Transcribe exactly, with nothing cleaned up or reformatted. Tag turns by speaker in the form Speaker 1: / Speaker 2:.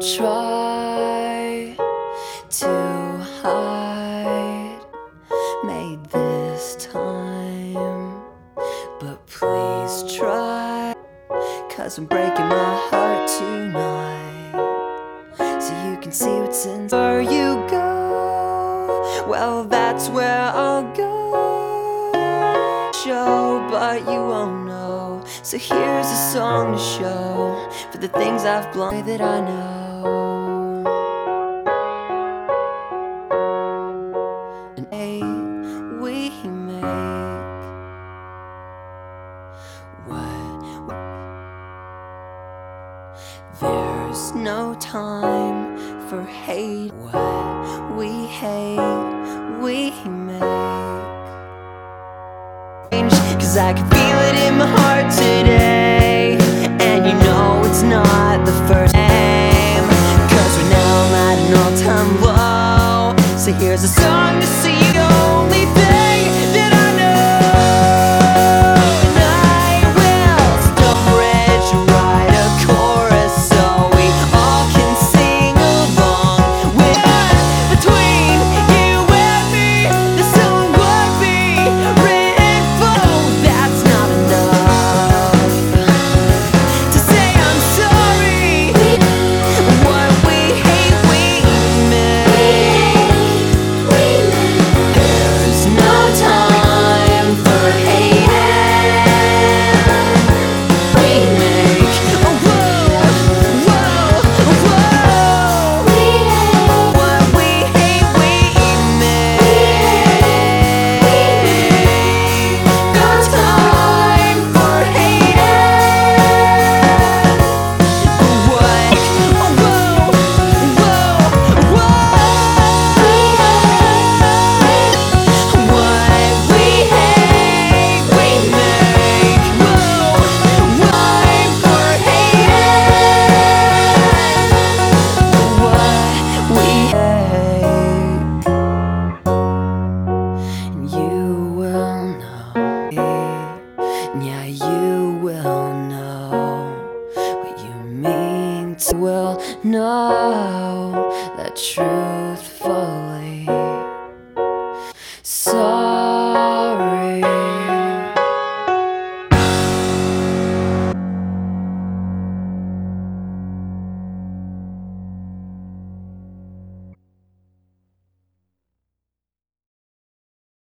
Speaker 1: try to hide, made this time, but please try, 'cause I'm breaking my heart tonight, so you can see what's in. Where you go, well that's where I'll go. Show, but you won't know. So here's a song to show for the things I've blown that I know. And a we make what there's no time for hate. What we hate, we make. 'Cause I can feel it in my heart today, and you know it's not the first time. 'Cause right now I'm at an all-time low, so here's a song to see you.